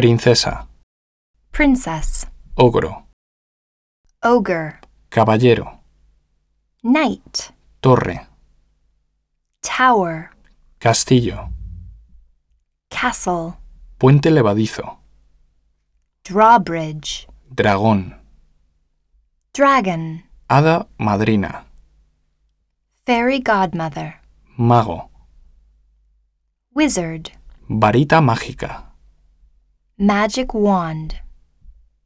Princesa. princess, Ogro. ogre, Caballero. knight, Torre. tower, Castillo. castle, Puente levadizo. drawbridge, Dragón. dragon, Hada madrina. fairy godmother, Mago. wizard, Varita mágica. magic wand.